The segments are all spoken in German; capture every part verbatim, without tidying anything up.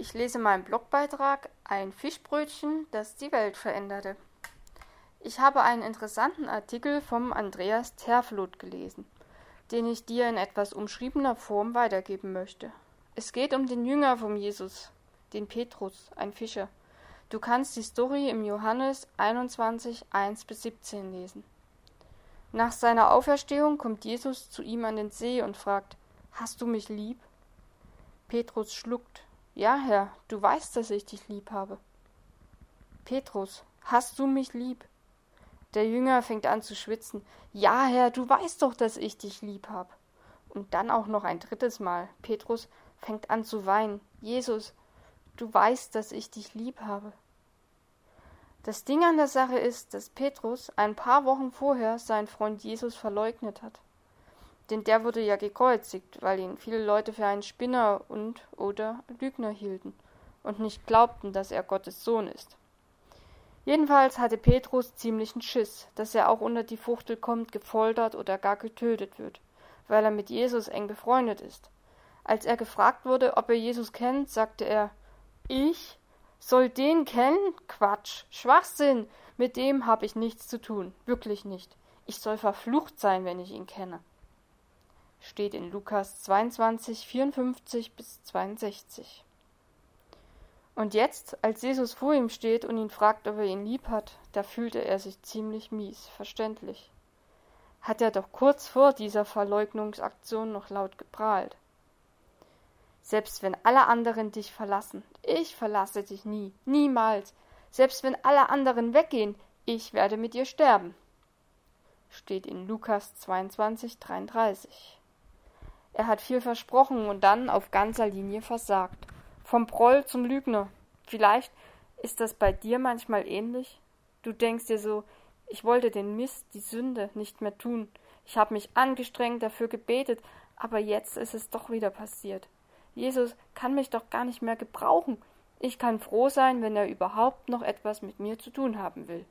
Ich lese meinen Blogbeitrag Ein Fischbrötchen, das die Welt veränderte. Ich habe einen interessanten Artikel vom Andreas Terfloth gelesen, den ich dir in etwas umschriebener Form weitergeben möchte. Es geht um den Jünger von Jesus, den Petrus, ein Fischer. Du kannst die Story im Johannes einundzwanzig, eins bis siebzehn lesen. Nach seiner Auferstehung kommt Jesus zu ihm an den See und fragt: Hast du mich lieb? Petrus schluckt: Ja, Herr, du weißt, dass ich dich lieb habe. Petrus: Hast du mich lieb? Der Jünger fängt an zu schwitzen. Ja, Herr, du weißt doch, dass ich dich lieb habe. Und dann auch noch ein drittes Mal. Petrus fängt an zu weinen. Jesus, du weißt, dass ich dich lieb habe. Das Ding an der Sache ist, dass Petrus ein paar Wochen vorher seinen Freund Jesus verleugnet hat. Denn der wurde ja gekreuzigt, weil ihn viele Leute für einen Spinner und oder Lügner hielten und nicht glaubten, dass er Gottes Sohn ist. Jedenfalls hatte Petrus ziemlichen Schiss, dass er auch unter die Fuchtel kommt, gefoltert oder gar getötet wird, weil er mit Jesus eng befreundet ist. Als er gefragt wurde, ob er Jesus kennt, sagte er: Ich soll den kennen? Quatsch, Schwachsinn, mit dem habe ich nichts zu tun, wirklich nicht. Ich soll verflucht sein, wenn ich ihn kenne. Steht in Lukas zweiundzwanzig, vierundfünfzig bis zweiundsechzig. Und jetzt, als Jesus vor ihm steht und ihn fragt, ob er ihn lieb hat, da fühlte er sich ziemlich mies, verständlich. Hat er doch kurz vor dieser Verleugnungsaktion noch laut geprahlt. Selbst wenn alle anderen dich verlassen, ich verlasse dich nie, niemals. Selbst wenn alle anderen weggehen, ich werde mit dir sterben. Steht in Lukas zweiundzwanzig, dreiunddreißig. Er hat viel versprochen und dann auf ganzer Linie versagt. Vom Proll zum Lügner. Vielleicht ist das bei dir manchmal ähnlich. Du denkst dir so: Ich wollte den Mist, die Sünde nicht mehr tun. Ich habe mich angestrengt, dafür gebetet, aber jetzt ist es doch wieder passiert. Jesus kann mich doch gar nicht mehr gebrauchen. Ich kann froh sein, wenn er überhaupt noch etwas mit mir zu tun haben will.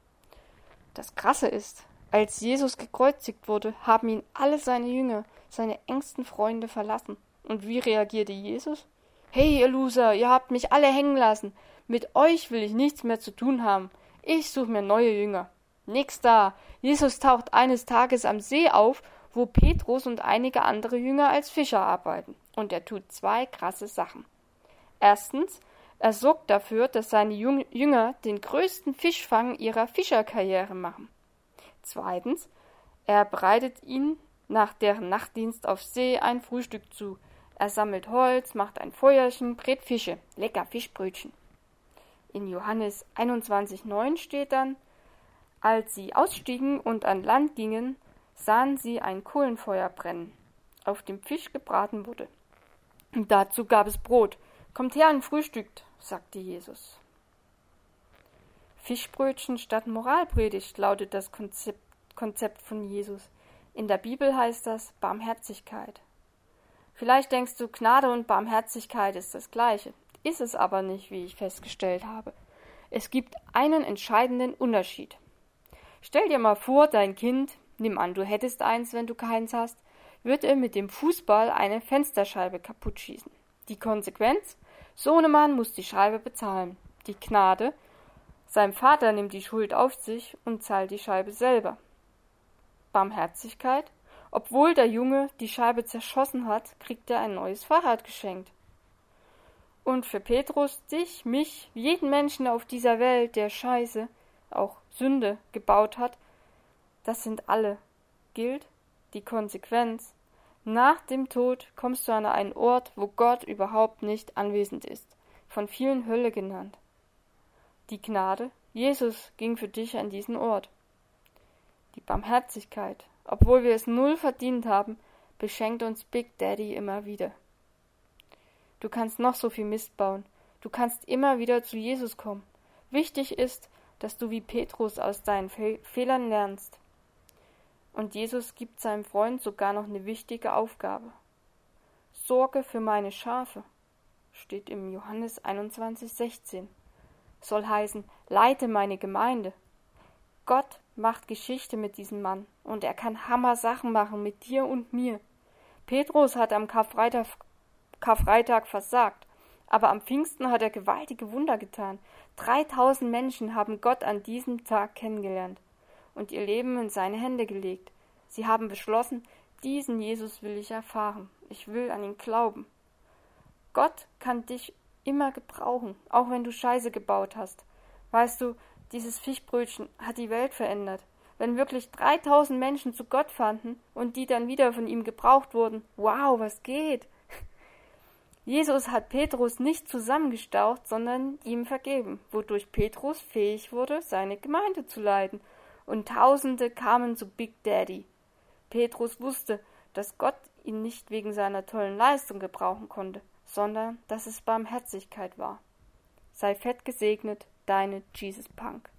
Das Krasse ist, als Jesus gekreuzigt wurde, haben ihn alle seine Jünger, seine engsten Freunde verlassen. Und wie reagierte Jesus? Hey, ihr Loser, ihr habt mich alle hängen lassen. Mit euch will ich nichts mehr zu tun haben. Ich suche mir neue Jünger. Nix da. Jesus taucht eines Tages am See auf, wo Petrus und einige andere Jünger als Fischer arbeiten. Und er tut zwei krasse Sachen. Erstens, er sorgt dafür, dass seine Jünger den größten Fischfang ihrer Fischerkarriere machen. Zweitens, er bereitet ihnen nach deren Nachtdienst auf See ein Frühstück zu. Er sammelt Holz, macht ein Feuerchen, brät Fische, lecker Fischbrötchen. In Johannes einundzwanzig, neun steht dann: Als sie ausstiegen und an Land gingen, sahen sie ein Kohlenfeuer brennen, auf dem Fisch gebraten wurde. Und dazu gab es Brot. Kommt her und frühstückt, sagte Jesus. Fischbrötchen statt Moralpredigt lautet das Konzept, Konzept von Jesus. In der Bibel heißt das Barmherzigkeit. Vielleicht denkst du, Gnade und Barmherzigkeit ist das Gleiche. Ist es aber nicht, wie ich festgestellt habe. Es gibt einen entscheidenden Unterschied. Stell dir mal vor, dein Kind, nimm an, du hättest eins, wenn du keins hast, wird er mit dem Fußball eine Fensterscheibe kaputt schießen. Die Konsequenz? Sohnemann muss die Scheibe bezahlen. Die Gnade? Sein Vater nimmt die Schuld auf sich und zahlt die Scheibe selber. Barmherzigkeit? Obwohl der Junge die Scheibe zerschossen hat, kriegt er ein neues Fahrrad geschenkt. Und für Petrus, dich, mich, jeden Menschen auf dieser Welt, der Scheiße, auch Sünde, gebaut hat, das sind alle, gilt die Konsequenz: Nach dem Tod kommst du an einen Ort, wo Gott überhaupt nicht anwesend ist, von vielen Hölle genannt. Die Gnade: Jesus ging für dich an diesen Ort. Die Barmherzigkeit: Obwohl wir es null verdient haben, beschenkt uns Big Daddy immer wieder. Du kannst noch so viel Mist bauen. Du kannst immer wieder zu Jesus kommen. Wichtig ist, dass du wie Petrus aus deinen Fe- Fehlern lernst. Und Jesus gibt seinem Freund sogar noch eine wichtige Aufgabe. Sorge für meine Schafe, steht im Johannes einundzwanzig, sechzehn. Soll heißen, leite meine Gemeinde. Gott macht Geschichte mit diesem Mann und er kann Hammer-Sachen machen mit dir und mir. Petrus hat am Karfreitag, Karfreitag versagt, Aber am Pfingsten hat er gewaltige Wunder getan. dreitausend Menschen haben Gott an diesem Tag kennengelernt und ihr Leben in seine Hände gelegt. Sie haben beschlossen, diesen Jesus will ich erfahren. Ich will an ihn glauben. Gott kann dich immer gebrauchen, auch wenn du Scheiße gebaut hast. Weißt du, dieses Fischbrötchen hat die Welt verändert. Wenn wirklich dreitausend Menschen zu Gott fanden und die dann wieder von ihm gebraucht wurden, wow, was geht? Jesus hat Petrus nicht zusammengestaucht, sondern ihm vergeben, wodurch Petrus fähig wurde, seine Gemeinde zu leiten. Und Tausende kamen zu Big Daddy. Petrus wusste, dass Gott ihn nicht wegen seiner tollen Leistung gebrauchen konnte, sondern dass es Barmherzigkeit war. Sei fett gesegnet, deine Jesus Punk.